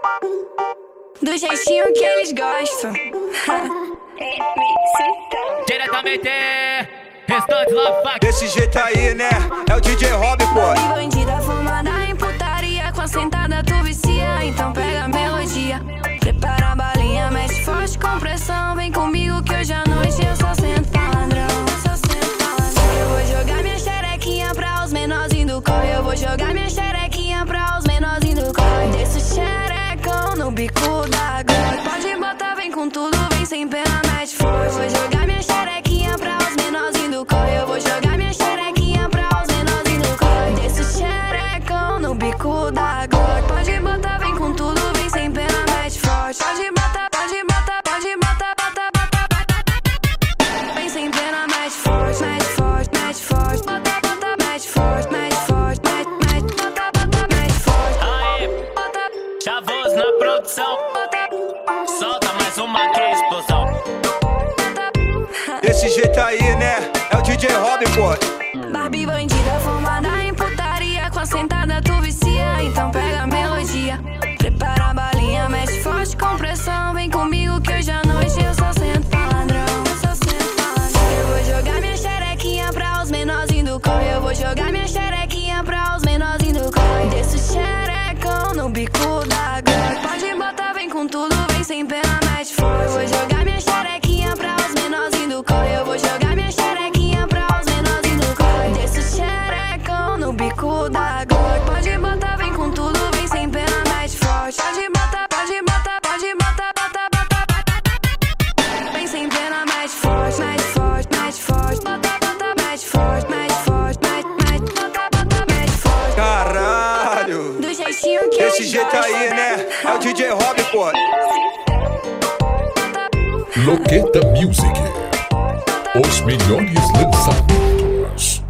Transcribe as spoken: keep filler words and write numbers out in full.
Do jeitinho que eles gostam. Diretamente, restante Love Fuck. Desse jeito aí, né? É o D J Rob, pô. Bandida fumada em putaria, com a sentada tu vicia. Então pega a melodia, prepara a balinha, mexe forte com pressão. Vem comigo que hoje à noite eu só sento palandrão. Só sento palandrão. Eu vou jogar minha xerequinha pra os menorzinhos do corre. Eu vou jogar minha xerequinha pra os menorzinhos do corre. Desço xerecão no bico da Glock. Pode botar, vem com tudo, vem sem pena, mete forte. Eu vou jogar minha xerequinha pra os menorzinhos do corre. Eu vou jogar minha xerequinha pra os menorzinhos do corre. Desço xerecão no bico da Glock. Pode botar, vem com tudo, vem sem pena, mete forte. Pode botar, pode botar, pode botar, bota, bota, bota. Vem sem pena, mete forte, mete forte, mete forte. Bota, bota, mete forte, mete forte, mete, mete, bota, bota, mete forte. Aê, Bota, Chavoz na produção. bota, Solta mais uma que é explosão. Desse jeito aí, né? É o D J Rob, pô. Barbie bandida fumada em putaria, com a sentada tu vicia. Então pega a melodia, prepara a balinha, mexe forte com pressão. Vem comigo que hoje à noite eu só sento palandrão. Só sento palandrão. Eu vou jogar minha xerequinha pra os menorzinhos do corre. Eu vou jogar minha xerequinha pra os menorzinhos do corre. Desço xerecão no bico da Glock. Pode botar, vem com tudo, vem sem pena, mete forte. Eu vou jogar minha xerequinha pra os menorzinhos do corre. Eu vou jogar minha xerequinha pra os menorzinhos do corre. Desço xerecão no bico da Glock. Pode botar, vem com tudo, vem sem pena, mete forte. Pode botar, pode botar, pode botar, bota, bota, bota. Vem sem pena, mete forte, mete forte, mete forte. Bota, bota, mete forte, mete forte, mete, mete, bota, bota, mete forte. Caralho. Do jeitinho que Desse eles jeito gostam. aí, né? É o D J Rob, pô. Loqueta Music. Os melhores lançamentos.